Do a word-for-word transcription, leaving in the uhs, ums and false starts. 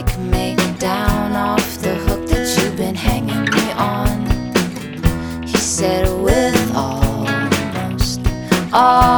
break me down off the hook that you've been hanging me on. He said, with almost all